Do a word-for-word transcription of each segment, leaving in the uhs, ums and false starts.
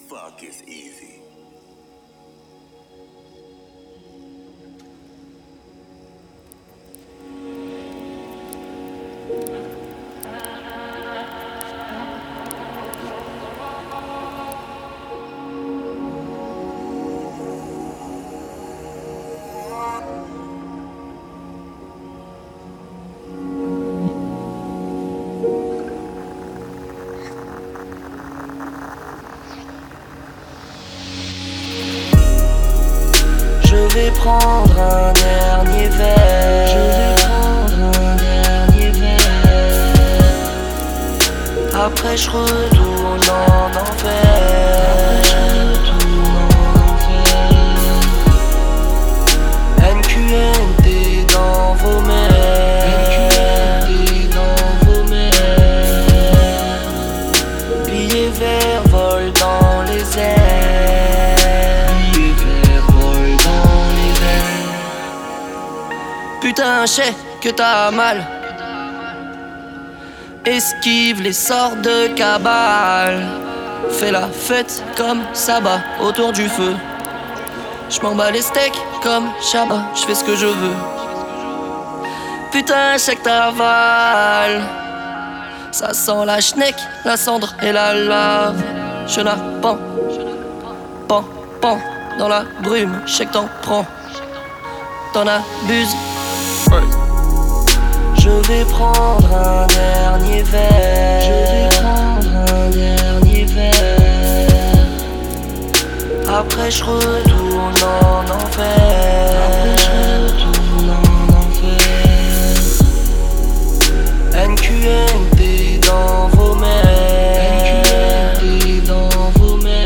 fuck is easy? Je vais prendre un dernier verre. Je vais prendre un dernier verre. Après je retourne en enfer. Après je retourne en enfer. N Q N T dans vos mers. N Q N T dans vos mers. Billets verts volent dans les airs. Putain, je sais que t'as mal. Esquive les sorts de cabale. Fais la fête comme Saba autour du feu. J'm'en bats les steaks comme Shabba, j'fais ce que je veux. Putain, je sais que t'avales. Ça sent la schneck, la cendre et la lave. Je la pan, pan, pan. Dans la brume, je sais que t'en prends. T'en abuses. Je vais prendre un dernier verre. Je vais prendre un dernier verre. Après je retourne en enfer. Après je retourne en enfer. N Q N T dans vos mers. N Q N T dans vos mers.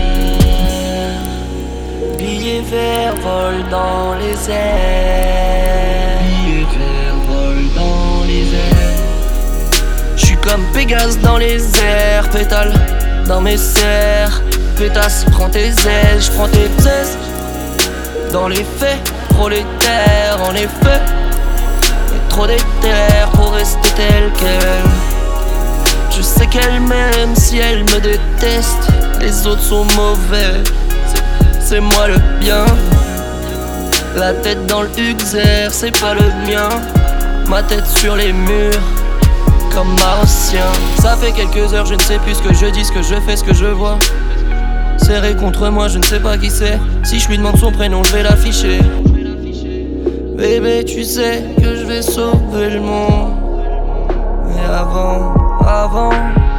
Billets verts volent dans les airs. Billets verts volent dans les airs. J'suis comme Pégase dans les airs. Pétale dans mes serres. Pétasse, prends tes ailes, j'prends tes aises. Dans les faits, prolétaire, en effet. Y'a trop d'éther pour rester telle qu'elle. Je sais qu'elle m'aime si elle me déteste. Les autres sont mauvais, c'est moi le bien. La tête dans le Uxer, c'est pas le mien. Ma tête sur les murs, comme martien. Ça fait quelques heures, je ne sais plus ce que je dis, ce que je fais, ce que je vois. Serré contre moi, je ne sais pas qui c'est. Si je lui demande son prénom, je vais l'afficher. Bébé, tu sais que je vais sauver le monde. Mais avant, avant,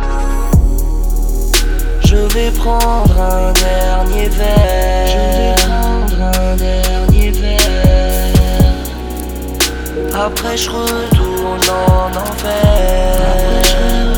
je vais prendre un dernier verre. Je vais prendre un dernier verre. Après je retourne en enfer. Après je